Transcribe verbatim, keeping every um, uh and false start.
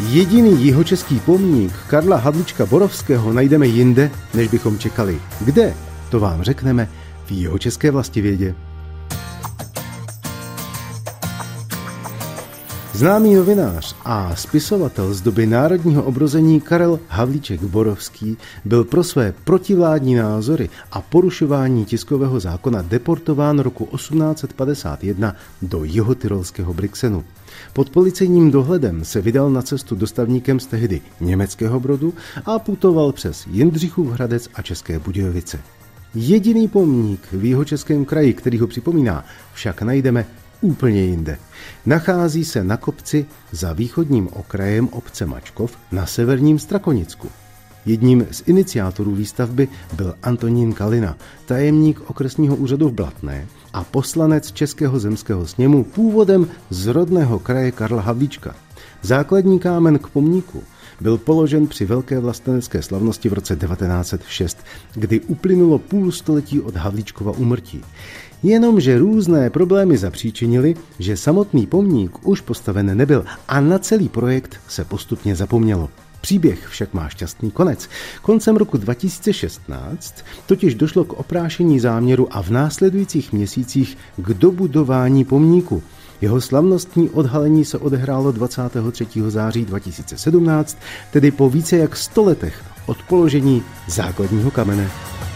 Jediný jihočeský pomník Karla Havlíčka Borovského najdeme jinde, než bychom čekali. Kde? To vám řekneme v Jihočeské vlastivědě. Známý novinář a spisovatel z doby národního obrození Karel Havlíček Borovský byl pro své protivládní názory a porušování tiskového zákona deportován roku osmnáct set padesát jedna do jihotyrolského Brixenu. Pod policejním dohledem se vydal na cestu dostavníkem z tehdy Německého Brodu a putoval přes Jindřichův Hradec a České Budějovice. Jediný pomník v Jihočeském kraji, který ho připomíná, však najdeme úplně jinde. Nachází se na kopci za východním okrajem obce Mačkov na severním Strakonicku. Jedním z iniciátorů výstavby byl Antonín Kalina, tajemník okresního úřadu v Blatné a poslanec Českého zemského sněmu původem z rodného kraje Karla Havlíčka. Základní kámen k pomníku byl položen při velké vlastenecké slavnosti v roce devatenáct set šest, kdy uplynulo půl století od Havlíčkova úmrtí. Jenomže různé problémy zapříčinily, že samotný pomník už postaven nebyl a na celý projekt se postupně zapomnělo. Příběh však má šťastný konec. Koncem roku dva tisíce šestnáct totiž došlo k oprášení záměru a v následujících měsících k dobudování pomníku. Jeho slavnostní odhalení se odehrálo dvacátého třetího září dva tisíce sedmnáct, tedy po více jak sto letech od položení základního kamene.